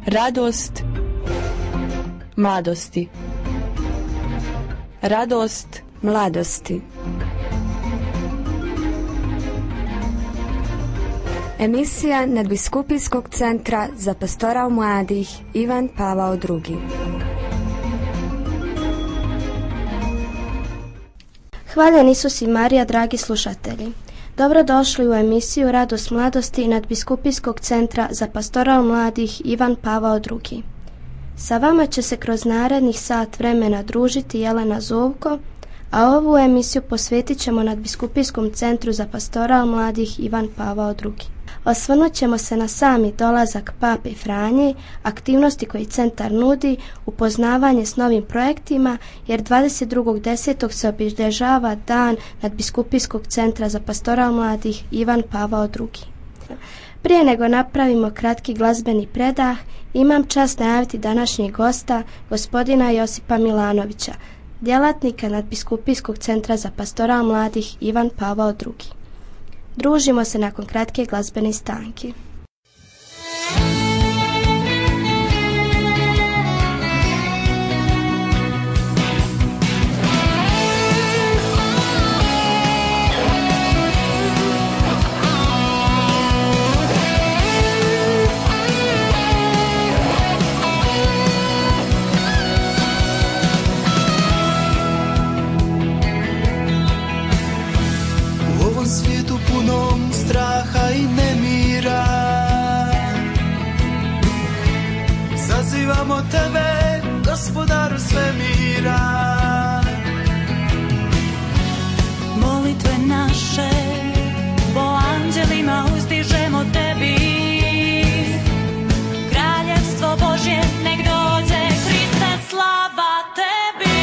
Radost mladosti. Radost mladosti. Emisija Nadbiskupijskog centra za pastoral mladih Ivan Pavao II. Hvaljen Isus i Marija, dragi slušatelji. Dobrodošli u emisiju Radost mladosti Nadbiskupijskog centra za pastoral mladih Ivan Pavao II. Sa vama će se kroz narednih sat vremena družiti Jelena Zovko, a ovu emisiju posvetit ćemo Nadbiskupijskom centru za pastoral mladih Ivan Pavao II. Osvrnut ćemo se na sami dolazak Pape Franje, aktivnosti koji centar nudi, upoznavanje s novim projektima, jer 22.10. se obilježava dan Nadbiskupijskog centra za pastoral mladih Ivan Pavao II. Prije nego napravimo kratki glazbeni predah, imam čast najaviti današnjeg gosta, gospodina Josipa Milanovića, djelatnika Nadbiskupijskog centra za pastoral mladih Ivan Pavao II. Družimo se nakon kratke glazbene stanke. Straha i nemira, zazivamo tebe, gospodaru svemira. Molitve naše po anđelima uzdižemo tebi, kraljevstvo Božje nek dođe, Hriste slava tebi.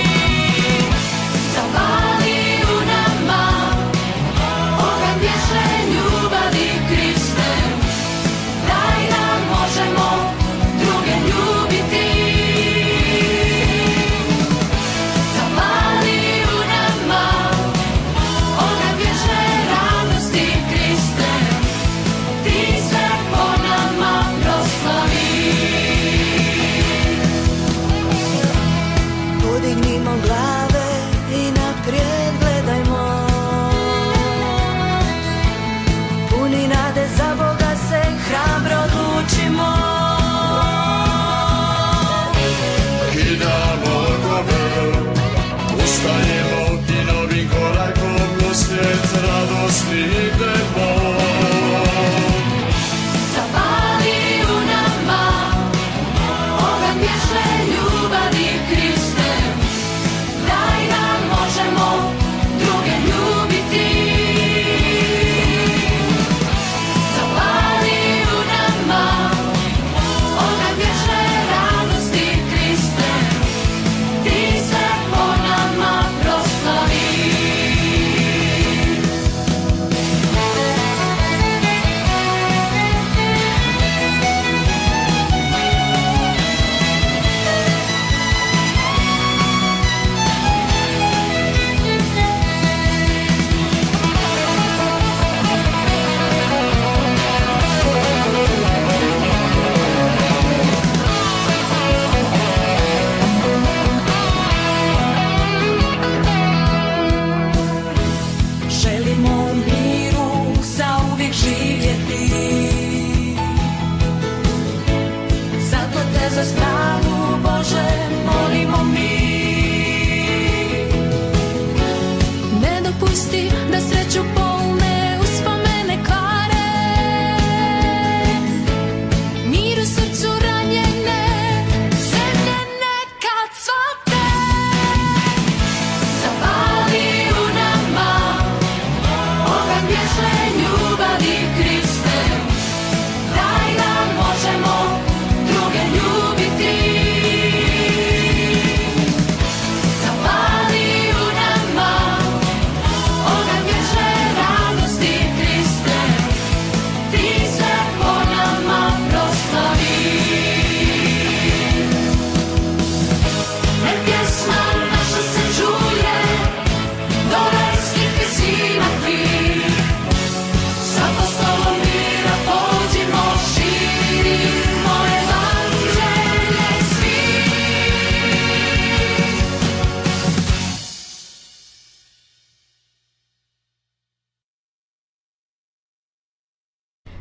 Zapali u nama oganj vječne ljubavi, Kriste, daj nam možemo druge ljubiti.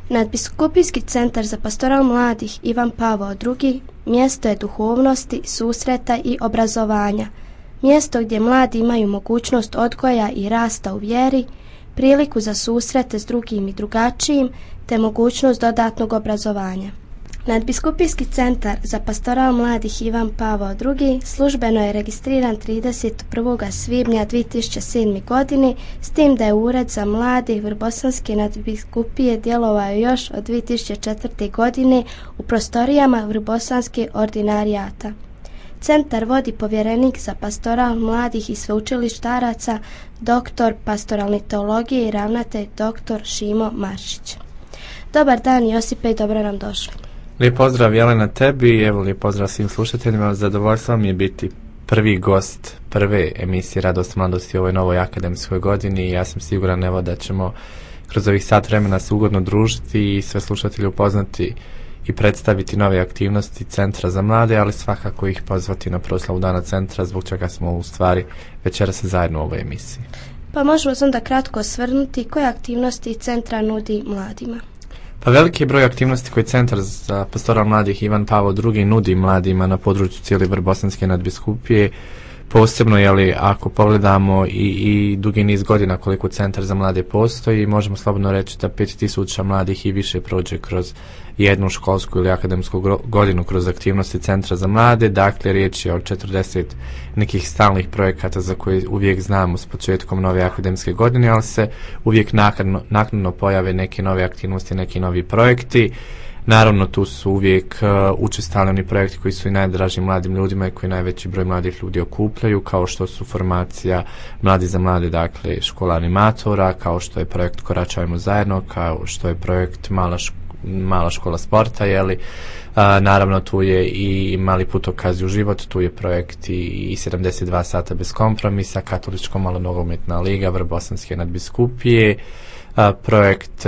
Nadbiskupijski centar za pastoral mladih Ivan Pavao II mjesto je duhovnosti, susreta i obrazovanja. Mjesto gdje mladi imaju mogućnost odgoja i rasta u vjeri, priliku za susrete s drugim i drugačijim, te mogućnost dodatnog obrazovanja. Nadbiskupijski centar za pastoral mladih Ivan Pavao II službeno je registriran 31. svibnja 2007. godine, s tim da je Ured za mlade Vrbosanske nadbiskupije djelovao još od 2004. godine u prostorijama Vrbosanske ordinarijata. Centar vodi povjerenik za pastoral mladih i sveučilištaraca, doktor pastoralne teologije i ravnatelj dr. Šimo Maršić. Dobar dan Josipe i dobro nam došli. Lijep pozdrav Jelena tebi i evo lijep pozdrav svim slušateljima. Zadovoljstvo mi je biti prvi gost prve emisije Radost mladosti u ovoj novoj akademskoj godini i ja sam siguran evo da ćemo kroz ovih sat vremena se ugodno družiti i sve slušatelje upoznati i predstaviti nove aktivnosti Centra za mlade, ali svakako ih pozvati na proslavu Dana centra, zbog čega smo u stvari večeras zajedno u ovoj emisiji. Pa možemo onda kratko osvrnuti koje aktivnosti centra nudi mladima. Pa veliki je broj aktivnosti koje Centar za pastoral mladih Ivan Pavao II nudi mladima na području cijele Vrbosanske nadbiskupije. Posebno, ako pogledamo i dugi niz godina koliko Centar za mlade postoji, možemo slobodno reći da 5000 mladih i više prođe kroz jednu školsku ili akademsku godinu kroz aktivnosti Centra za mlade. Dakle, riječ je o 40 nekih stalnih projekata za koje uvijek znamo s početkom nove akademske godine, ali se uvijek naknadno pojave neke nove aktivnosti, neki novi projekti. Naravno, tu su uvijek učestali oni projekti koji su i najdraži mladim ljudima i koji najveći broj mladih ljudi okupljaju, kao što su formacija Mladi za mlade, dakle škola animatora, kao što je projekt Koračajmo zajedno, kao što je projekt Mala škola sporta, naravno tu je i Mali putokaz u život, tu je projekt i 72 sata bez kompromisa, Katoličko-malonogometna liga Vrbosanske nadbiskupije, projekt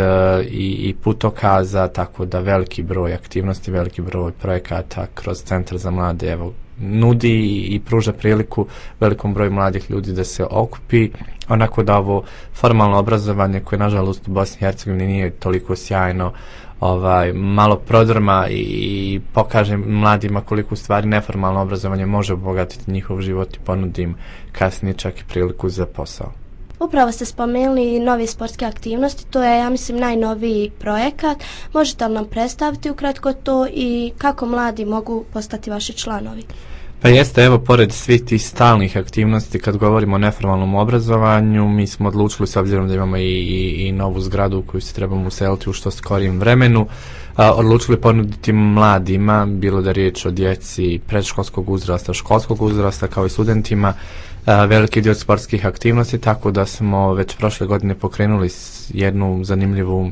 i putokaza, tako da veliki broj aktivnosti, veliki broj projekata kroz Centar za mlade nudi i pruža priliku velikom broju mladih ljudi da se okupi, onako da ovo formalno obrazovanje koje nažalost u Bosni i Hercegovini nije toliko sjajno, malo prodrma i pokaže mladima koliko u stvari neformalno obrazovanje može obogatiti njihov život i ponudi im kasnije čak i priliku za posao. Upravo ste spomenuli nove sportske aktivnosti, to je, ja mislim, najnoviji projekat. Možete li nam predstaviti ukratko to i kako mladi mogu postati vaši članovi? Pa jeste, pored svih tih stalnih aktivnosti, kad govorimo o neformalnom obrazovanju, mi smo odlučili, s obzirom da imamo i novu zgradu u koju se trebamo useliti u što skorijem vremenu, odlučili ponuditi mladima, bilo da je riječ o djeci predškolskog uzrasta, školskog uzrasta, kao i studentima, veliki dio sportskih aktivnosti, tako da smo već prošle godine pokrenuli jednu zanimljivu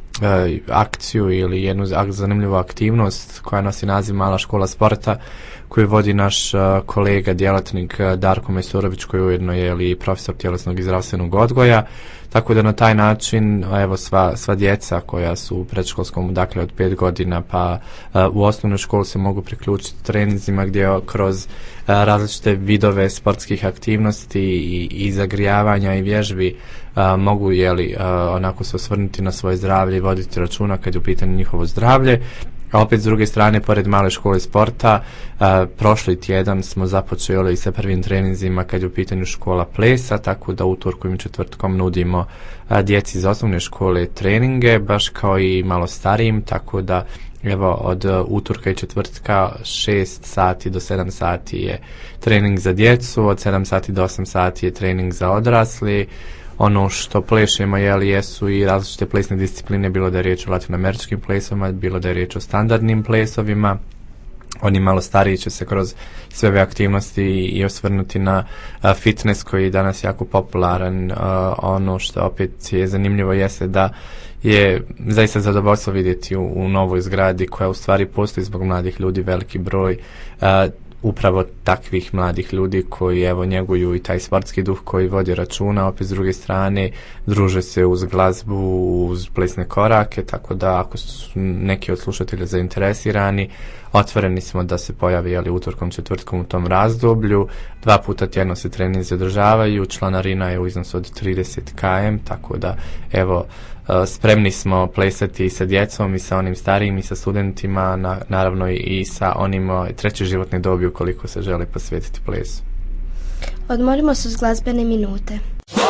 akciju ili jednu zanimljivu aktivnost koja nosi naziv Mala škola sporta, koju vodi naš kolega, djelatnik Darko Majstorović, koji ujedno je i profesor tjelesnog i zdravstvenog odgoja, tako da na taj način sva djeca koja su u predškolskom, dakle od 5 godina pa u osnovnoj školi se mogu priključiti treninzima gdje kroz različite vidove sportskih aktivnosti i zagrijavanja i vježbi mogu onako se osvrnuti na svoje zdravlje i voditi računa kad je u pitanju njihovo zdravlje. A opet s druge strane, pored Male škole sporta, prošli tjedan smo započeli sa prvim treninzima kad je u pitanju škola plesa, tako da utorkom i četvrtkom nudimo djeci iz osnovne škole treninge, baš kao i malo starijim, tako da od utorka i četvrtka 6 sati do 7 sati je trening za djecu, od 7 sati do 8 sati je trening za odrasli. Ono što plešemo jesu i različite plesne discipline, bilo da je riječ o latinoameričkim plesovima, bilo da je riječ o standardnim plesovima. Oni malo stariji će se kroz sve ove aktivnosti i osvrnuti na fitness koji je danas jako popularan. Ono što opet je zanimljivo jeste da je zaista zadovoljstvo vidjeti u novoj zgradi koja u stvari postoji zbog mladih ljudi veliki broj upravo takvih mladih ljudi koji njeguju i taj sportski duh koji vodi računa, opet s druge strane druže se uz glazbu, uz plesne korake, tako da ako su neki od slušatelja zainteresirani, otvoreni smo da se pojavi utorkom, četvrtkom u tom razdoblju. 2 puta tjedno se treninzi održavaju, članarina je u iznosu od 30 km, tako da evo spremni smo plesati i sa djecom i sa onim starijim i sa studentima, naravno i sa onim treće životne dobi ukoliko se žele posvetiti plesu. Odmorimo se uz glazbene minute.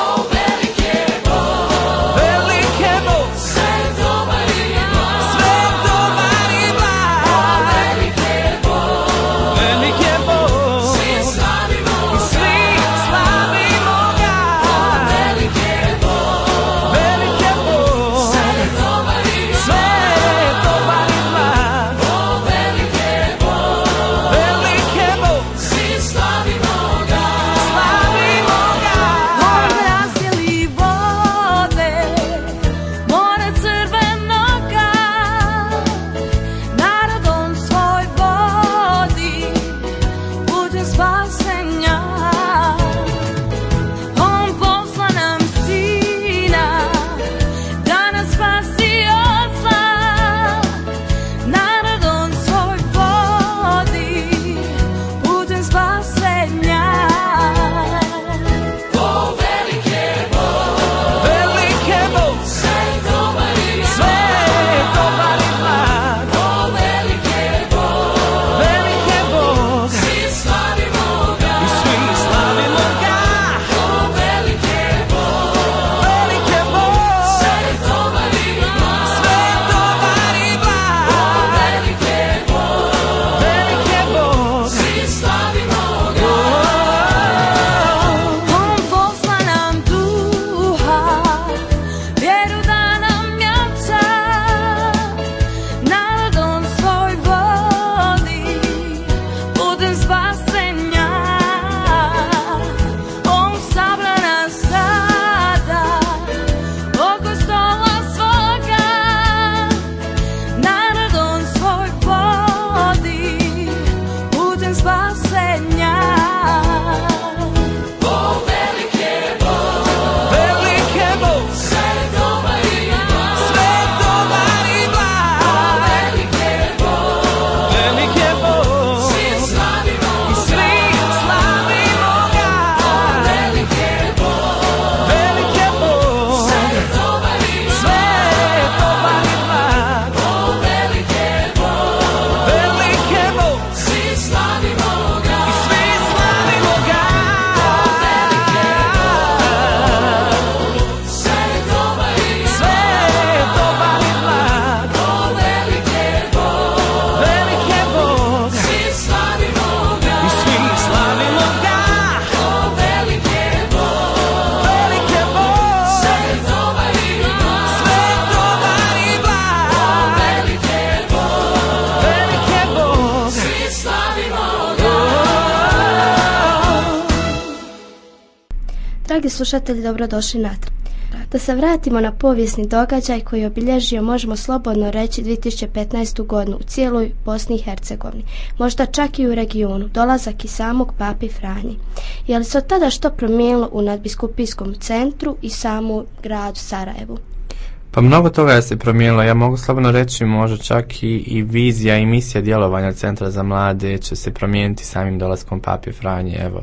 Dragi slušatelji, dobrodošli natrag. Da se vratimo na povijesni događaj koji je obilježio, možemo slobodno reći, 2015. godinu u cijeloj Bosni i Hercegovini, možda čak i u regionu, dolazak i samog Papi Franji. Je li se od tada što promijenilo u nadbiskupijskom centru i samu gradu Sarajevu? Pa mnogo toga je se promijenilo, ja mogu slobodno reći, možda čak i vizija i misija djelovanja Centra za mlade će se promijeniti samim dolaskom Papi Franje. Evo,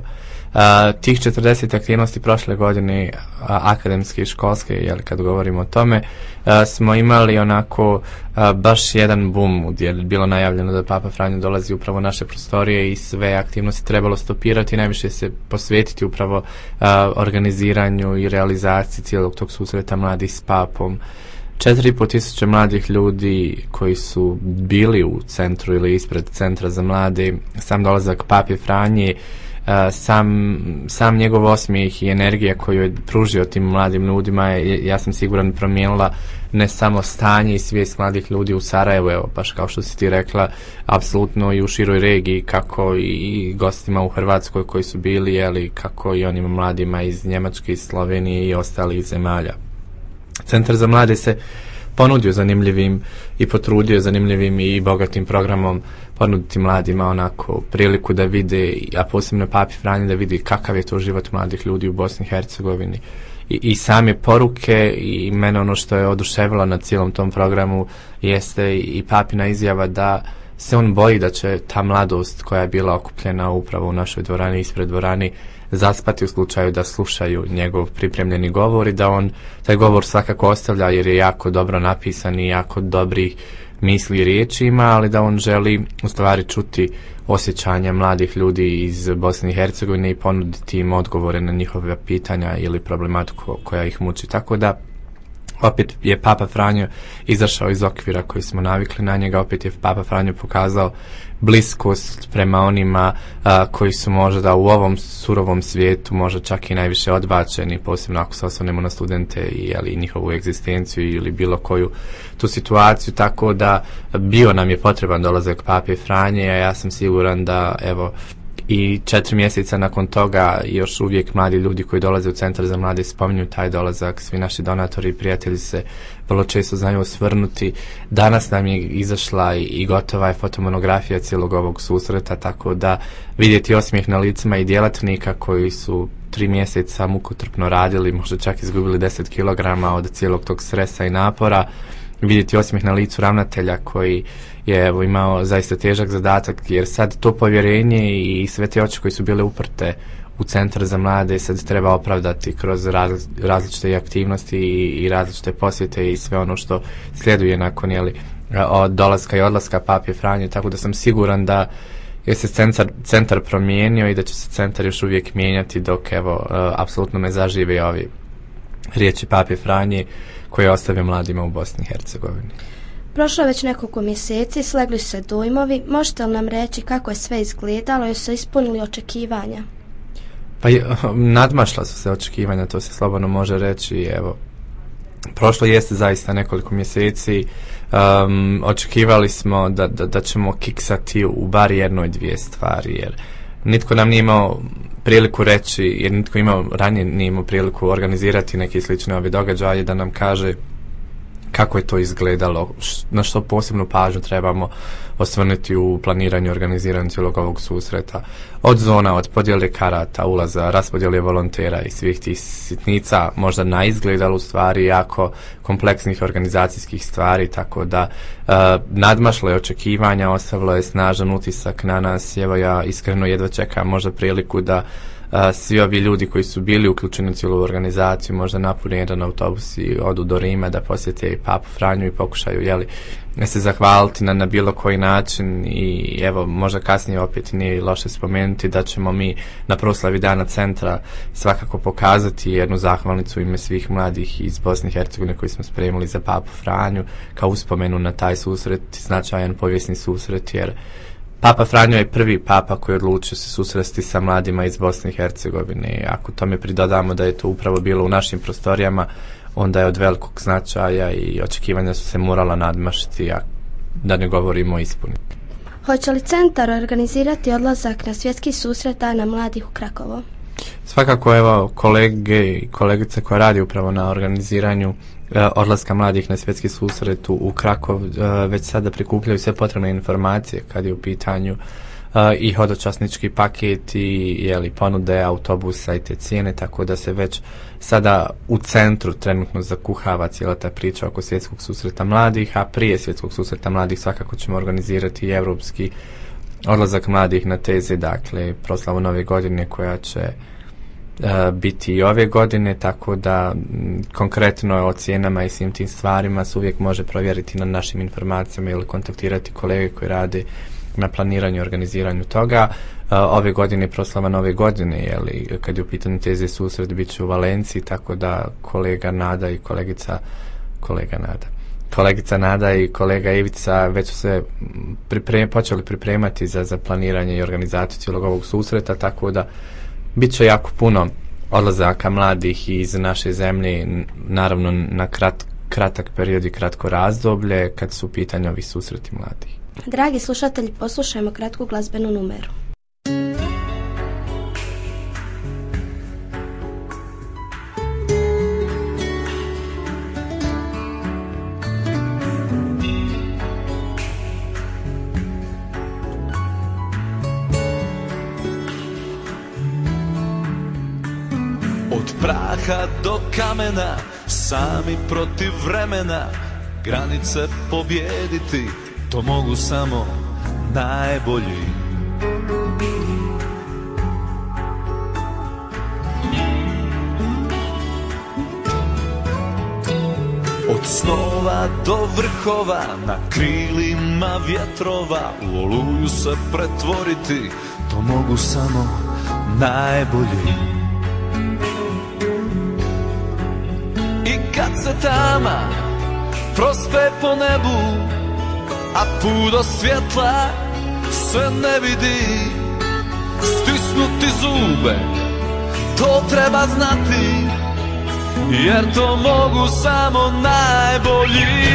tih 40 aktivnosti prošle godine, akademske i školske, jel, kad govorimo o tome, smo imali onako baš jedan boom gdje je bilo najavljeno da Papa Franjo dolazi upravo u naše prostorije i sve aktivnosti trebalo stopirati i najviše se posvetiti upravo organiziranju i realizaciji cijelog tog susreta mladih s Papom. 4.500 mladih ljudi koji su bili u centru ili ispred Centra za mlade, sam dolazak Papi Franje, sam njegov osmijeh i energija koju je pružio tim mladim ljudima je, ja sam siguran, promijenila ne samo stanje i svijest mladih ljudi u Sarajevu, evo, baš kao što si ti rekla, apsolutno i u široj regiji, kako i gostima u Hrvatskoj koji su bili, jeli, kako i onim mladima iz Njemačke, iz Slovenije i ostalih zemalja. Centar za mlade se ponudio zanimljivim i potrudio zanimljivim i bogatim programom ponuditi mladima onako priliku da vide, a posebno Papi Franji, da vidi kakav je to život mladih ljudi u Bosni i Hercegovini. I same poruke i mene ono što je oduševilo na cijelom tom programu jeste i Papina izjava da se on boji da će ta mladost koja je bila okupljena upravo u našoj dvorani, ispred dvorani, zaspati u slučaju da slušaju njegov pripremljeni govor i da on taj govor svakako ostavlja jer je jako dobro napisan i jako dobrih misli i riječi ima, ali da on želi u stvari čuti osjećanja mladih ljudi iz Bosne i Hercegovine i ponuditi im odgovore na njihove pitanja ili problematiku koja ih muči. Tako da opet je Papa Franjo izašao iz okvira koji smo navikli na njega, opet je Papa Franjo pokazao bliskost prema onima koji su možda u ovom surovom svijetu možda čak i najviše odbačeni, posebno ako se osvrnemo na studente i njihovu egzistenciju ili bilo koju tu situaciju, tako da bio nam je potreban dolazak Pape Franje, a ja sam siguran da evo i 4 mjeseca nakon toga još uvijek mladi ljudi koji dolaze u Centar za mlade spominju taj dolazak, svi naši donatori i prijatelji se vrlo često znaju osvrnuti. Danas nam je izašla i gotova je fotomonografija cijelog ovog susreta, tako da vidjeti osmijeh na licima i djelatnika koji su 3 mjeseca mukotrpno radili, možda čak izgubili 10 kilograma od cijelog tog stresa i napora, vidjeti osmijeh na licu ravnatelja koji je evo imao zaista težak zadatak, jer sad to povjerenje i sve te oči koji su bile uprte u Centar za mlade sad treba opravdati kroz različite aktivnosti i različite posjete i sve ono što sljeduje nakon od dolaska i odlaska Pape Franje, tako da sam siguran da je se centar promijenio i da će se centar još uvijek mijenjati dok evo apsolutno ne zažive ovi riječi Pape Franje koje ostavio mladima u Bosni i Hercegovini. Prošlo je već nekoliko mjeseci, slegli su se dojmovi. Možete li nam reći kako je sve izgledalo i su ispunili očekivanja? Pa nadmašla su se očekivanja, to se slobodno može reći. Evo, prošlo jeste zaista nekoliko mjeseci. Očekivali smo da ćemo kiksati u bar 1-2 stvari, jer nitko nam nije imao priliku reći, jer nitko ranije nije imao priliku organizirati neke slične ove događaje, da nam kaže kako je to izgledalo, na što posebnu pažnju trebamo osvrnuti u planiranju i organiziranju cijelog ovog susreta. Od zona, od podjele karata, ulaza, raspodjele volontera i svih tih sitnica, možda na izgledalo u stvari jako kompleksnih organizacijskih stvari, tako da nadmašlo je očekivanja, ostavilo je snažan utisak na nas. Evo ja iskreno jedva čekam možda priliku da svi ovi ljudi koji su bili uključeni u cijelu organizaciju možda napune jedan autobus i odu do Rima da posjete Papu Franju i pokušaju se zahvaliti na bilo koji način. I evo možda kasnije opet nije loše spomenuti da ćemo mi na proslavi Dana centra svakako pokazati jednu zahvalnicu u ime svih mladih iz Bosne i Hercegovine koji smo spremili za Papu Franju kao uspomenu na taj susret, značajan povijesni susret, jer Papa Franjo je prvi papa koji je odlučio se susresti sa mladima iz Bosne i Hercegovine. Ako tome pridodamo da je to upravo bilo u našim prostorijama, onda je od velikog značaja i očekivanja su se morala nadmašiti, a da ne govorimo ispuniti. Hoće li centar organizirati odlazak na svjetski susret Dana mladih u Krakovo? Svakako, evo, kolege i kolegice koje radi upravo na organiziranju odlaska mladih na svjetski susret u Krakov već sada prikupljaju sve potrebne informacije kad je u pitanju i hodočasnički paket i ponude autobusa i te cijene, tako da se već sada u centru trenutno zakuhava cijela ta priča oko svjetskog susreta mladih, a prije svjetskog susreta mladih svakako ćemo organizirati i europski odlazak mladih na teze, dakle proslavu Nove godine koja će biti i ove godine, tako da konkretno o cijenama i svim tim stvarima se uvijek može provjeriti na našim informacijama ili kontaktirati kolege koji rade na planiranju i organiziranju toga. Ove godine proslava Nove godine, kad je u pitanju teze susret, bit će u Valenciji, tako da kolegica Nada i kolega Ivica već su se počeli pripremati za planiranje i organizaciju cijelog ovog susreta, tako da bit će jako puno odlazaka mladih iz naše zemlje, naravno na kratak period i kratko razdoblje kad su u pitanju ovi susreti mladih. Dragi slušatelji, poslušajmo kratku glazbenu numeru. Od praha do kamena, sami protiv vremena, granice pobjediti, to mogu samo najbolji. Od snova do vrhova, na krilima vjetrova, u oluju se pretvoriti, to mogu samo najbolji. I kad se tama prospe po nebu, a put do svjetla se ne vidi, stisnuti zube, to treba znati, jer to mogu samo najbolji.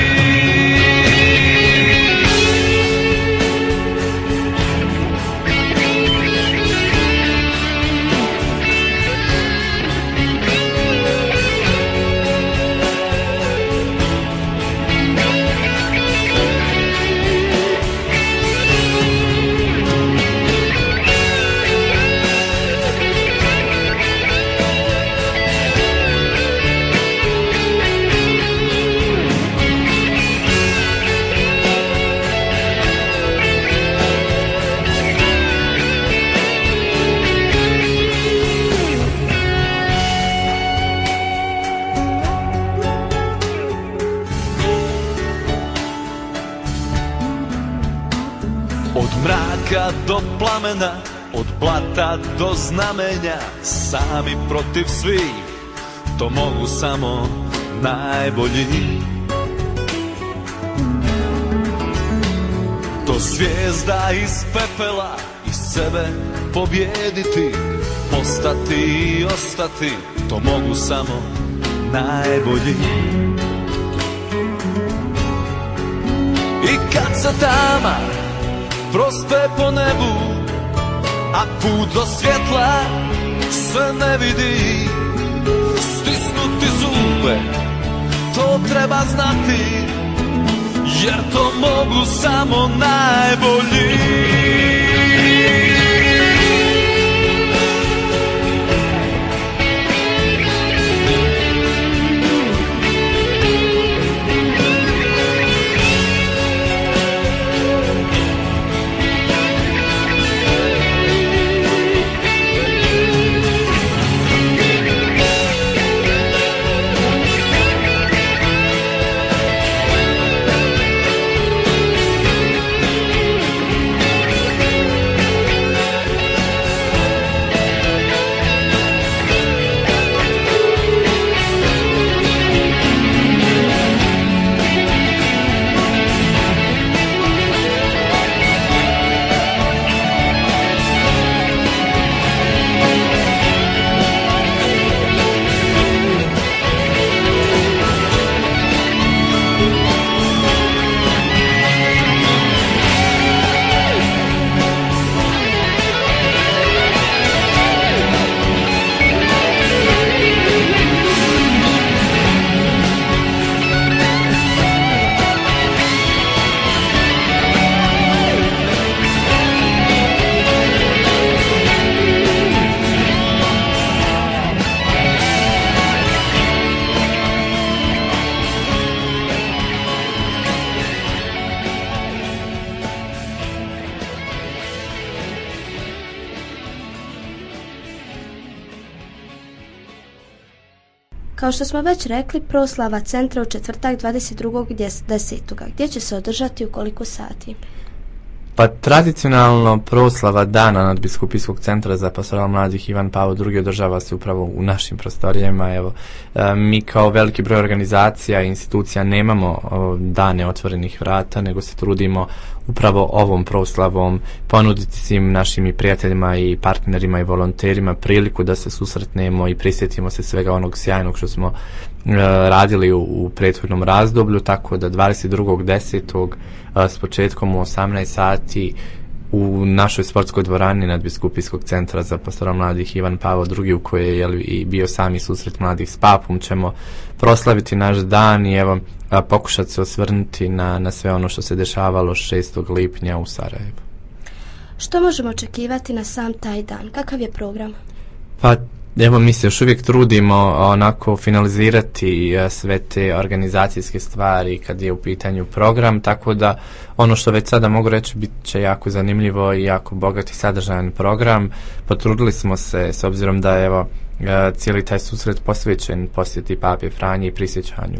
Do plamena, od blata do znamenja, sami protiv svih, to mogu samo najbolji. Do zvijezda iz pepela, iz sebe pobjediti, postati i ostati, to mogu samo najbolji. I kad se tama prospe po nebu, a put do svjetla se ne vidi, stisnuti zube, to treba znati, jer to mogu samo najbolji. Kao što smo već rekli, proslava centra u četvrtak 22.10. Gdje će se održati u koliko sati? Pa tradicionalno proslava dana nadbiskupijskog centra za pastoral mladih Ivan Pavao II održava se upravo u našim prostorijama. Evo, mi kao veliki broj organizacija i institucija nemamo dane otvorenih vrata, nego se trudimo upravo ovom proslavom ponuditi svim našim i prijateljima i partnerima i volonterima priliku da se susretnemo i prisjetimo se svega onog sjajnog što smo radili u prethodnom razdoblju, tako da 22.10. s početkom u 18 sati u našoj sportskoj dvorani nadbiskupijskog centra za pastoral mladih Ivan Pavao II, u kojoj je i bio sami susret mladih s papom, ćemo proslaviti naš dan i evo pokušati se osvrnuti na sve ono što se dešavalo 6. lipnja u Sarajevu. Što možemo očekivati na sam taj dan? Kakav je program? Pa Evo, mi se još uvijek trudimo onako finalizirati sve te organizacijske stvari kad je u pitanju program, tako da ono što već sada mogu reći bit će jako zanimljivo i jako bogat i sadržajan program. Potrudili smo se, s obzirom da evo cijeli taj susret posvećen posjeti Pape Franje i prisjećanju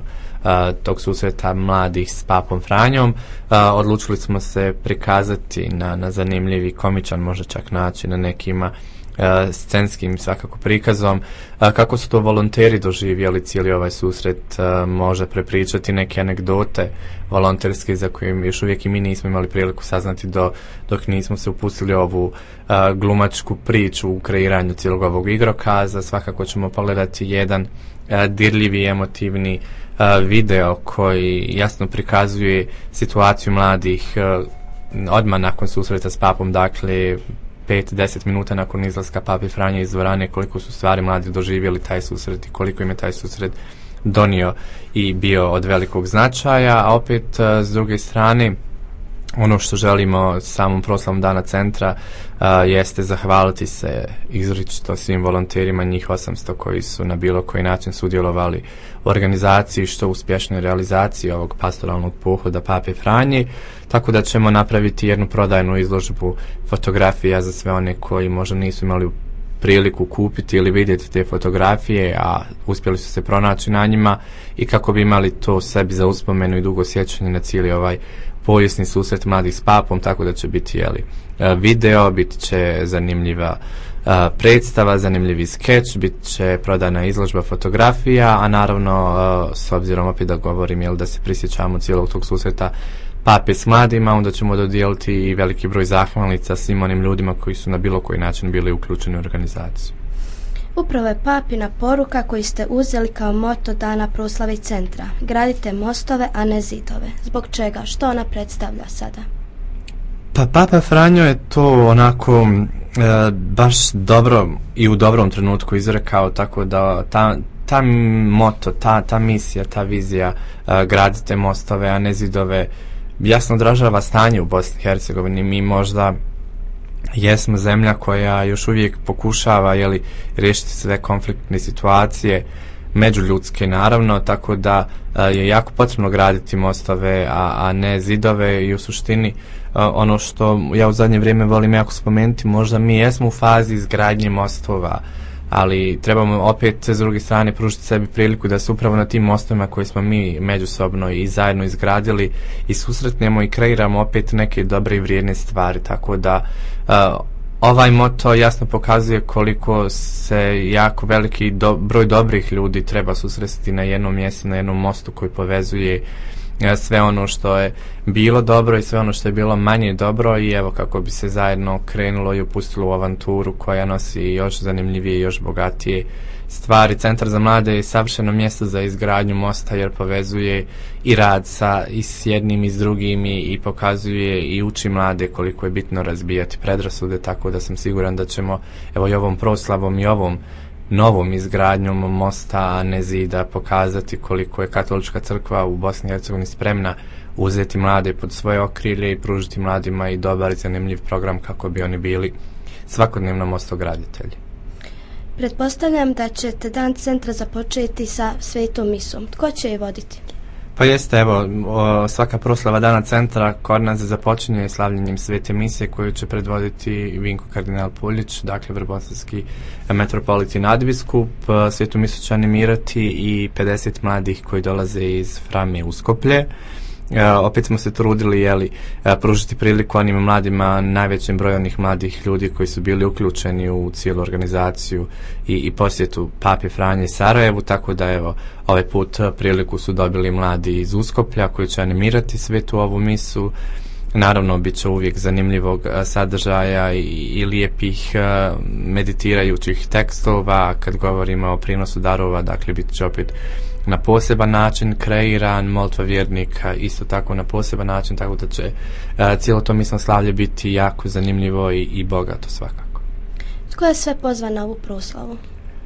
tog susreta mladih s Papom Franjom, odlučili smo se prikazati na zanimljiv i komičan možda čak način, na nekima scenskim svakako prikazom, kako su to volonteri doživjeli cijeli ovaj susret, može prepričati neke anegdote volonterske za koje još uvijek i mi nismo imali priliku saznati dok nismo se upustili ovu glumačku priču u kreiranju cijelog ovog igrokaza. Svakako ćemo pogledati jedan dirljivi, emotivni video koji jasno prikazuje situaciju mladih odmah nakon susreta s Papom, dakle 5-10 minuta nakon izlaska Pape Franje iz dvorane, koliko su stvari mladi doživjeli taj susret i koliko im je taj susret donio i bio od velikog značaja. A opet s druge strane, ono što želimo samom proslavom Dana centra jeste zahvaliti se izričito svim volonterima, njih 800 koji su na bilo koji način sudjelovali u organizaciji što uspješnoj realizaciji ovog pastoralnog pohoda Pape Franje, tako da ćemo napraviti jednu prodajnu izložbu fotografija za sve one koji možda nisu imali priliku kupiti ili vidjeti te fotografije, a uspjeli su se pronaći na njima, i kako bi imali to sebi za uspomenu i dugo sjećanje na cijeli ovaj povijesni susret mladih s Papom, tako da će biti video, bit će zanimljiva predstava, zanimljivi skeč, bit će prodana izložba fotografija, a naravno s obzirom opet da govorim da se prisjećamo cijelog tog susreta Pape s mladima, onda ćemo dodijeliti i veliki broj zahvalnica svim onim ljudima koji su na bilo koji način bili uključeni u organizaciju. Upravo je Papina poruka koju ste uzeli kao moto dana proslave centra. Gradite mostove, a ne zidove. Zbog čega? Što ona predstavlja sada? Pa Papa Franjo je to onako baš dobro i u dobrom trenutku izrekao, tako da ta moto, ta misija, ta vizija gradite mostove, a ne zidove jasno odražava stanje u Bosni i Hercegovini. Mi možda jesmo zemlja koja još uvijek pokušava riješiti sve konfliktne situacije, međuljudske naravno, tako da je jako potrebno graditi mostove, a ne zidove. I u suštini ono što ja u zadnje vrijeme volim jako spomenuti, možda mi jesmo u fazi izgradnje mostova, ali trebamo opet s druge strane pružiti sebi priliku da se upravo na tim mostovima koje smo mi međusobno i zajedno izgradili i susretnemo i kreiramo opet neke dobre i vrijedne stvari, tako da ovaj moto jasno pokazuje koliko se jako veliki broj dobrih ljudi treba susresti na jednom mjestu, na jednom mostu koji povezuje sve ono što je bilo dobro i sve ono što je bilo manje dobro, i evo kako bi se zajedno krenulo i upustilo u avanturu koja nosi još zanimljivije i još bogatije stvari. Centar za mlade je savršeno mjesto za izgradnju mosta jer povezuje i rad i s jednim i s drugim i pokazuje i uči mlade koliko je bitno razbijati predrasude, tako da sam siguran da ćemo evo i ovom proslavom i ovom novom izgradnjom mosta, a ne zida, pokazati koliko je Katolička crkva u Bosni i Hercegovini spremna uzeti mlade pod svoje okrilje i pružiti mladima i dobar i zanimljiv program kako bi oni bili svakodnevno mostograditelji. Pretpostavljam da ćete dan centra započeti sa svetom misom. Tko će je voditi? Pa jeste, evo, svaka proslava dana centra kod nas započinje slavljenjem svete mise koju će predvoditi Vinko kardinal Puljić, dakle vrbosanski metropolit i nadbiskup. Svetu misu će animirati i 50 mladih koji dolaze iz Frame u Skoplje. Opet smo se trudili pružiti priliku onim mladima, najvećem broju onih mladih ljudi koji su bili uključeni u cijelu organizaciju i posjetu Pape Franje Sarajevu, tako da evo ovaj put priliku su dobili mladi iz Uskoplja koji će animirati svetu ovu misu. Naravno bit će uvijek zanimljivog sadržaja i lijepih meditirajućih tekstova. Kad govorimo o prinosu darova, dakle bit će opet na poseban način kreiran, molitva vjernika isto tako na poseban način, tako da će cijelo to misno slavlje biti jako zanimljivo i bogato svakako. Tko je sve pozvan na ovu proslavu?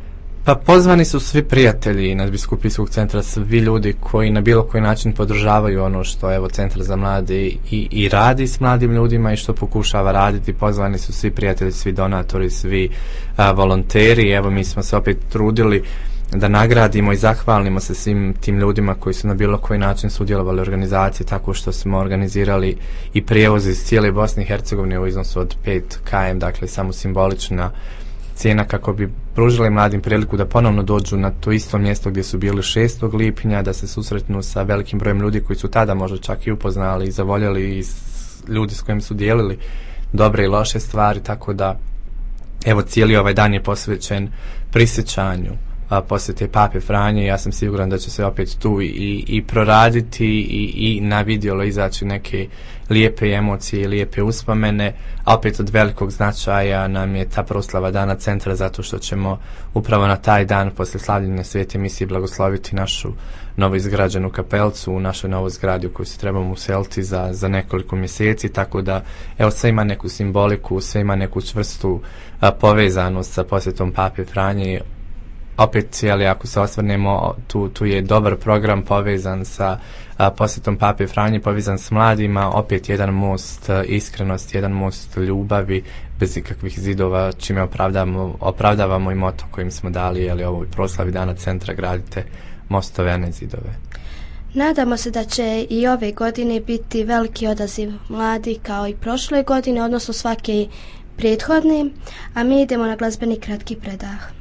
Pa pozvani su svi prijatelji Nadbiskupijskog centra, svi ljudi koji na bilo koji način podržavaju ono što evo Centar za mlade i radi s mladim ljudima i što pokušava raditi. Pozvani su svi prijatelji, svi donatori, svi volonteri. Evo mi smo se opet trudili da nagradimo i zahvalimo se svim tim ljudima koji su na bilo koji način sudjelovali u organizaciji, tako što smo organizirali i prijevoz iz cijele Bosne i Hercegovine u iznosu od 5 km, dakle samo simbolična cijena kako bi pružili mladim priliku da ponovno dođu na to isto mjesto gdje su bili 6. lipnja, da se susretnu sa velikim brojem ljudi koji su tada možda čak i upoznali i zavoljeli i ljudi s kojim su dijelili dobre i loše stvari, tako da evo cijeli ovaj dan je posvećen prisjećanju posjete Pape Franje. Ja sam siguran da će se opet tu i proraditi i na vidjelo izaći neke lijepe emocije i lijepe uspomene, a opet od velikog značaja nam je ta proslava Dana centra, zato što ćemo upravo na taj dan poslije slavljenja Svete misije blagosloviti našu novoizgrađenu kapelcu u našoj novoj zgradi u kojoj se trebamo useliti za nekoliko mjeseci, tako da evo sve ima neku simboliku, sve ima neku čvrstu povezanost sa posjetom Pape Franje. Opet cijeli, ako se osvrnemo, tu je dobar program povezan sa posjetom Pape Franje, povezan s mladima, opet jedan most iskrenosti, jedan most ljubavi, bez ikakvih zidova, čime opravdavamo i moto kojim smo dali ovoj proslavi Dana centra, gradite mostove, a ne zidove. Nadamo se da će i ove godine biti veliki odaziv mladi kao i prošle godine, odnosno svake prethodne, a mi idemo na glazbeni kratki predah.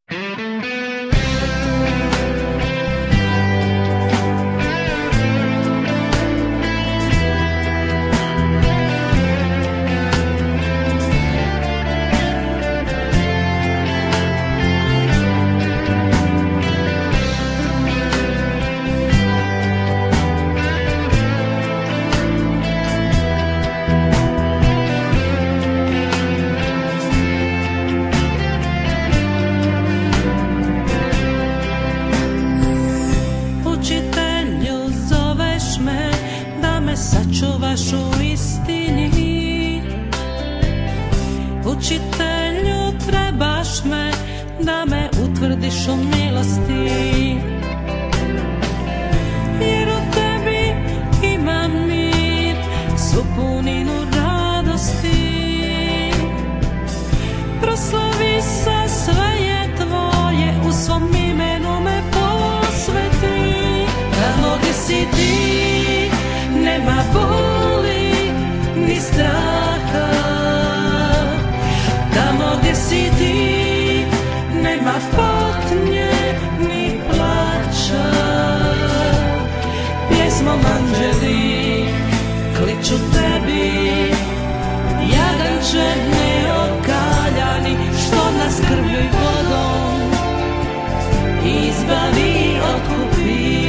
Učitelju, trebaš me da me utvrdiš u milosti, jer u tebi imam mir, svu puninu radosti. Proslavi se, sve je tvoje, u svom imenu me posveti. Tamo gdje si ti, nema boli ni straha. Tamo gdje si ti, nema patnje ni plaća. Pjesmom anđeli kliču tebi, jaganče neokaljani, što nas krvlju i vodom izbavi, otkupi.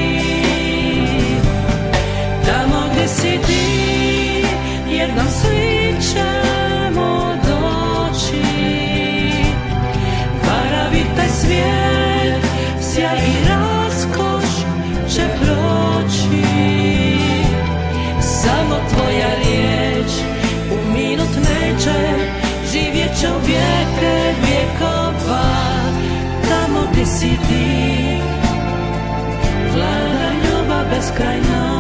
Tamo gdje si ti, jednom svi ćemo doći. Varavite svijet, sjaj i raskoš će proći. Samo tvoja riječ u minut neće, živjet će u vijeke vjekova. Tamo gdje si ti, vlada ljubav beskrajna.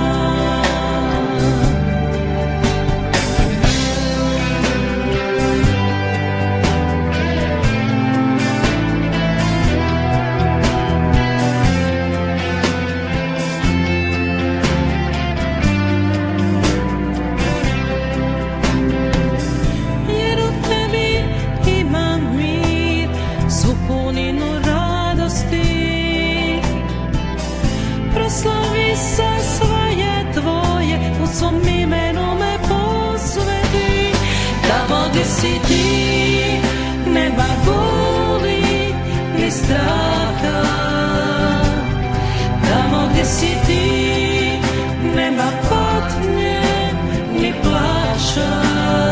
Proslavi se, sve je tvoje, u svom imenu me posveti. Tamo gdje si ti, nema boli ni straha. Tamo gdje si ti, nema patnje ni plaća.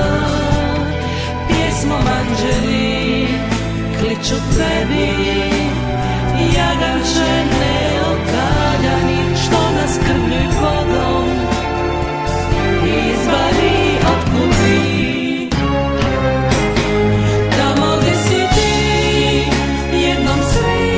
Pjesmom anđeli kliču tebi, jaganče neokaljani, što nas krvlju i vodom izbavi, otkupi. Tamo gdje si ti, jednom svi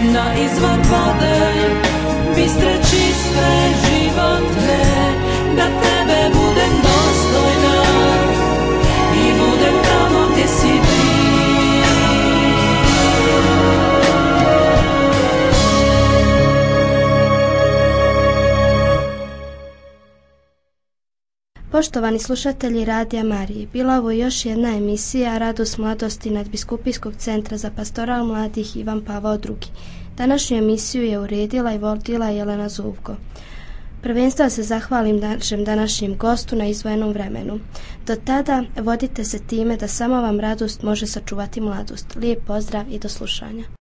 na izvor vode, bistre, čiste, životne, da tebe budem dostojna i budem tamo gdje si ti. Poštovani slušatelji Radija Marije, bila ovo još jedna emisija Radost mladosti Nadbiskupijskog centra za pastoral mladih Ivan Pavao II. Današnju emisiju je uredila i vodila Jelena Zuvko. Prvenstveno se zahvalim našem današnjem gostu na izdvojenom vremenu. Do tada vodite se time da samo vam radost može sačuvati mladost. Lijep pozdrav i do slušanja.